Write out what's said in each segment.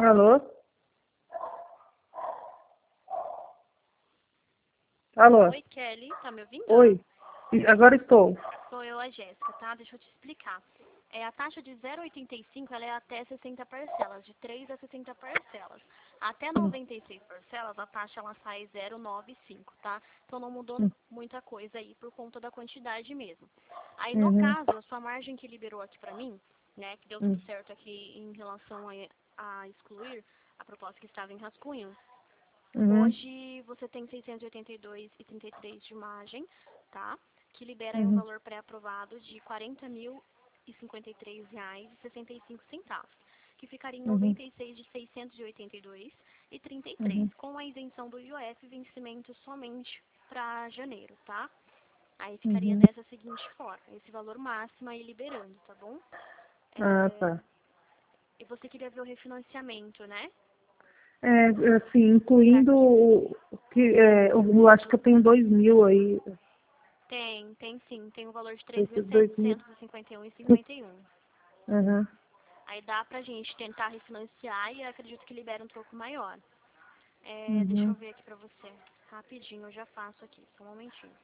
Alô? Alô? Oi, Kelly, tá me ouvindo? Oi. Agora estou. Sou eu, a Jéssica, tá? Deixa eu te explicar. A taxa de 0,85 ela é até 60 parcelas, de 3 a 60 parcelas. Até 96 parcelas, a taxa ela sai 0,95, tá? Então não mudou muita coisa aí por conta da quantidade mesmo. Aí no Uhum. caso, a sua margem que liberou aqui pra mim, né, que deu tudo certo aqui em relação a excluir a proposta que estava em rascunho, Uhum. hoje você tem 682,33 de margem, tá? Que libera aí um Uhum. valor pré-aprovado de R$ 40.053,65, que ficaria em Uhum. 96 de 682,33, Uhum. com a isenção do IOF vencimento somente para janeiro, tá? Aí ficaria Uhum. dessa seguinte forma, esse valor máximo aí liberando, tá bom? Ah, tá. E você queria ver o refinanciamento, né? É, assim, Pra incluindo eu acho que eu tenho 2.000 aí, Tem sim. Tem um valor de esses 2.000. 3.751,51. Uhum. Aí dá pra gente tentar refinanciar e acredito que libera um pouco maior. Deixa eu Uhum. ver aqui pra você. Rapidinho, eu já faço aqui. Só um momentinho.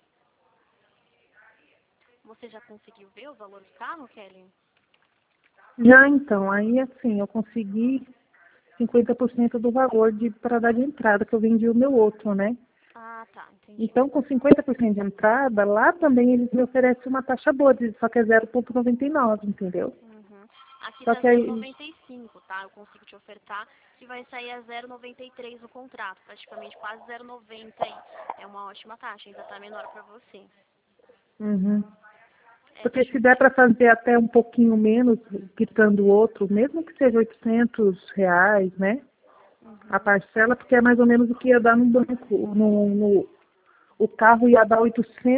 Você já conseguiu ver o valor do carro, Kelly? Já então, aí assim, eu consegui 50% do valor para dar de entrada, que eu vendi o meu outro, né? Ah, tá. Entendi. Então, com 50% de entrada, lá também eles me oferecem uma taxa boa, só que é 0,99, entendeu? Uhum. Aqui Só tá que aí, 0,95, tá? Eu consigo te ofertar que vai sair a 0,93 no contrato. Praticamente quase 0,90 aí. É uma ótima taxa. Ainda tá menor pra você. uhum. Porque Deixa se eu der ver. para fazer até um pouquinho menos, quitando o outro, mesmo que seja R$ 800, né? A Uhum. parcela, porque é mais ou menos o que ia dar no banco. O carro ia dar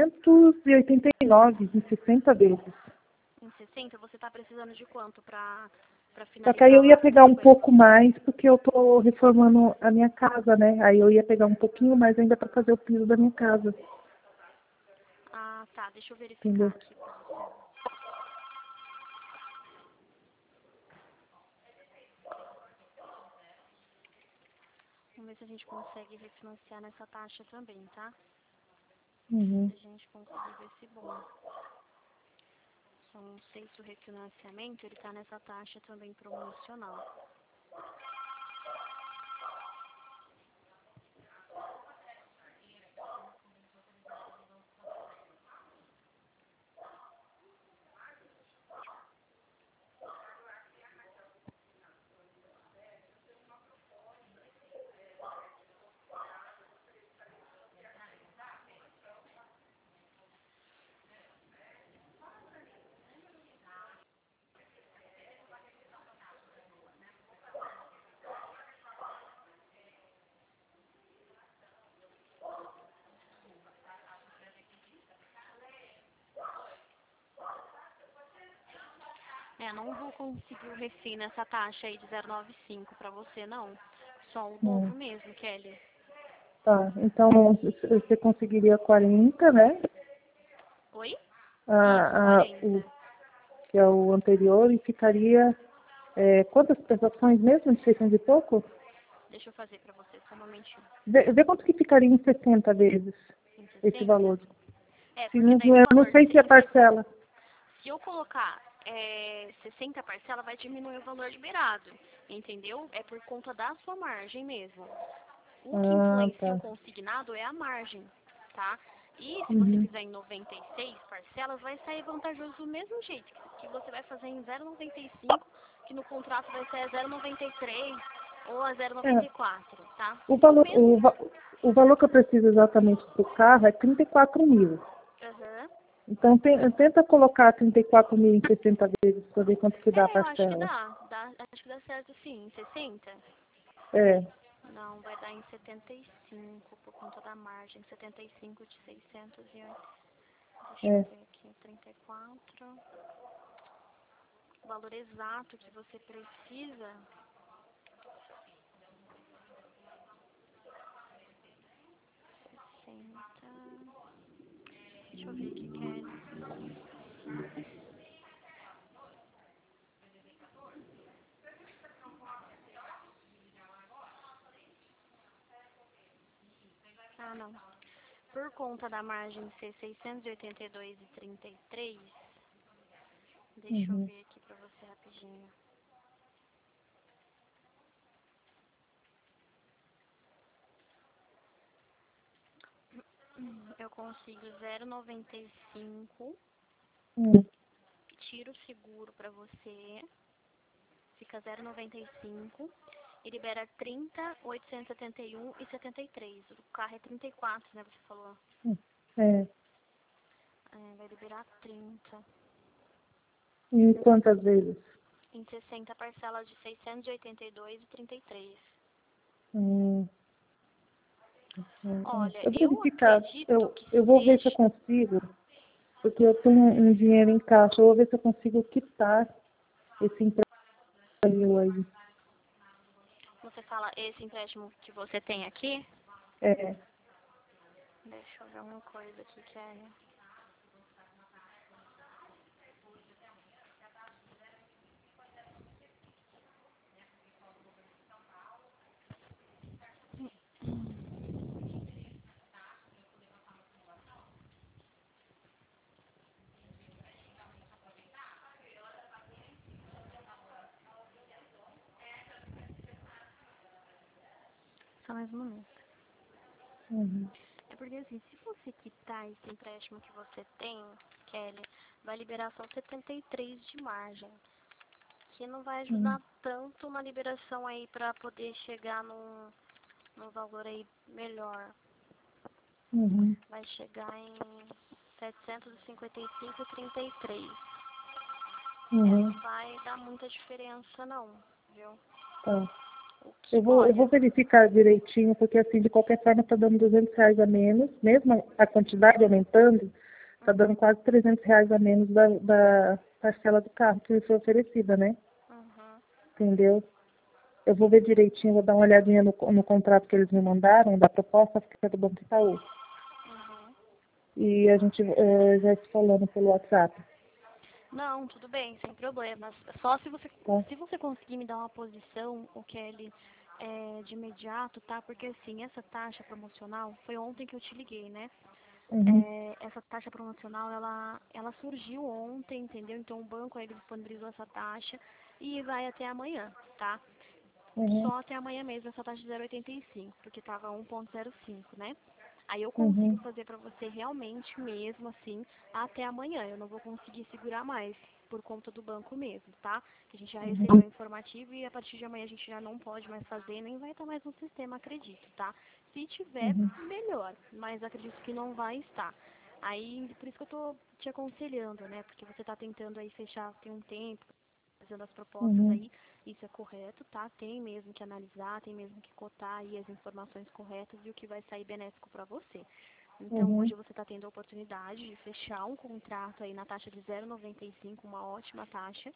889 em 60 vezes. Em 60, você tá precisando de quanto pra Só que aí eu finalizar ia lá pegar as um coisas? pouco mais, porque eu estou reformando a minha casa, né? Aí eu ia pegar um pouquinho mais ainda para fazer o piso da minha casa, Ah, tá. Deixa eu verificar entendeu? aqui pra você. Vamos ver se a gente consegue refinanciar nessa taxa também, tá? Uhum. Se a gente conseguir ver se bom. Só não sei se o refinanciamento ele tá nessa taxa também promocional. Não vou conseguir o refim nessa taxa aí de 0,95 pra você, não. Só o Hum. novo mesmo, Kelly. Tá, então você conseguiria 40, né? Oi? Isso, O 40. que é o anterior, e ficaria quantas prestações mesmo? De 600 e pouco? Deixa eu fazer pra você, só um momentinho. Vê quanto que ficaria em 60 vezes Em esse 60? valor. Se Porque não, daí o eu não valor de sei se é 100, parcela. se eu colocar 60 parcela, vai diminuir o valor liberado, entendeu? É por conta da sua margem mesmo. O que Ah, influencia o tá. consignado é a margem, tá? E se você Uhum. fizer em 96 parcelas, vai sair vantajoso do mesmo jeito, que você vai fazer em 0,95, que no contrato vai ser a 0,93 ou a É, 0,94, tá? o O valor, mesmo. o valor que eu preciso exatamente do carro é 34 mil. Aham. Então, tenta colocar 34 mil em 60 vezes para ver quanto que dá a Eu acho que parcela. acho que dá certo sim, em 60. É, Não, vai dar em 75 por conta da margem, 75 de 608. Deixa eu é. ver aqui, 34. O valor exato que você precisa, 60. Deixa eu ver aqui, Kelly. Ah, não. Por conta da margem ser 682,33, deixa eu ver aqui pra você rapidinho. Eu consigo 0,95, tiro o seguro pra você, fica 0,95 e libera 30.871,73. O carro é 34, né, você falou? É. Vai liberar 30. E quantas vezes? Em 60 parcelas de 682,33. Olha, Eu vou eu verificar, acredito que eu vou ver se eu seja... consigo, porque eu tenho um dinheiro em caixa, eu vou ver se eu consigo quitar esse empréstimo aí. Você fala esse empréstimo que você tem aqui? É. Deixa eu ver uma coisa aqui que é... Só mais um momento. É porque assim, se você quitar esse empréstimo que você tem, Kelly, vai liberar só 73 de margem. Que não vai ajudar tanto na liberação aí pra poder chegar num valor aí melhor. Vai chegar em 755,33. Não vai dar muita diferença não, viu? Tá. O que, Eu vou verificar direitinho, porque assim, de qualquer forma está dando R$ 200 a menos, mesmo a quantidade aumentando, está dando quase R$ 300 a menos da parcela do carro que foi oferecida, né? Entendeu? Eu vou ver direitinho, vou dar uma olhadinha no contrato que eles me mandaram, da proposta que é do Banco Itaú. E a gente já se falando pelo WhatsApp. Não, tudo bem, sem problemas. Só se você conseguir me dar uma posição, o Kelly, de imediato, tá? Porque assim, essa taxa promocional, foi ontem que eu te liguei, né? Essa taxa promocional, ela surgiu ontem, entendeu? Então o banco aí disponibilizou essa taxa e vai até amanhã, tá? Só até amanhã mesmo essa taxa de 0,85, porque tava 1,05, né? Aí eu consigo fazer pra você realmente mesmo assim até amanhã. Eu não vou conseguir segurar mais por conta do banco mesmo, tá? Que a gente já recebeu o informativo e a partir de amanhã a gente já não pode mais fazer, nem vai estar mais no sistema, acredito, tá? Se tiver, melhor, mas acredito que não vai estar. Aí, por isso que eu tô te aconselhando, né? Porque você tá tentando aí fechar tem um tempo, fazendo as propostas aí, isso é correto, tá? Tem mesmo que analisar, tem mesmo que cotar aí as informações corretas e o que vai sair benéfico para você. Então, hoje você está tendo a oportunidade de fechar um contrato aí na taxa de 0,95, uma ótima taxa,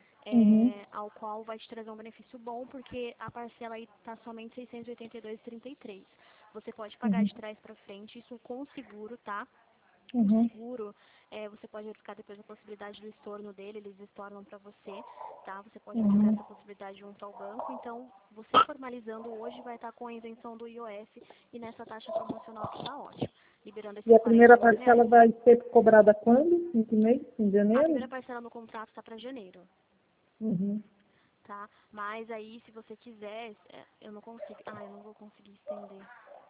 ao qual vai te trazer um benefício bom, porque a parcela aí está somente 682,33. Você pode pagar de trás para frente, isso com seguro, tá? O seguro, você pode verificar depois a possibilidade do estorno dele, eles estornam para você, tá? Você pode verificar essa possibilidade junto ao banco. Então, você formalizando hoje vai estar com a isenção do IOF e nessa taxa promocional que está ótimo, liberando E esses a primeira parcela R$ 48. vai ser cobrada quando? Em que mês? Em A janeiro? primeira parcela no contrato está para janeiro, tá? Mas aí, se você quiser, eu não consigo, eu não vou conseguir estender.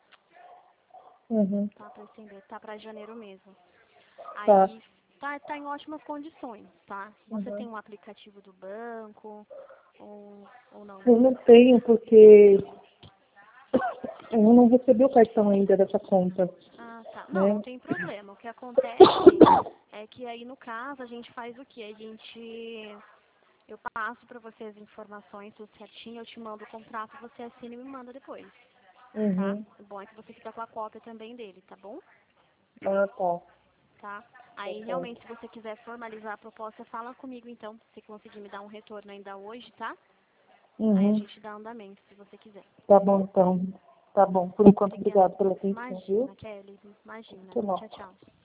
Tá para estender, tá para janeiro mesmo. Aí tá em ótimas condições, tá? Você tem um aplicativo do banco ou não? Eu não tenho, porque eu não recebi o cartão ainda dessa conta. Ah, tá. Não, Né? não tem problema. O que acontece é que aí no caso a gente faz o quê? Eu passo pra você as informações tudo certinho, eu te mando o contrato, você assina e me manda depois. Tá? O bom é que você fica com a cópia também dele, tá bom? Ah, tá. Tá? Aí realmente se você quiser formalizar a proposta, fala comigo então, se conseguir me dar um retorno ainda hoje, tá? Aí a gente dá andamento, se você quiser. Tá bom, então. Tá bom. Por enquanto, Obrigada. obrigado pela atenção, viu? Imagina, Kelly. Imagina. Até mais. Tchau, tchau.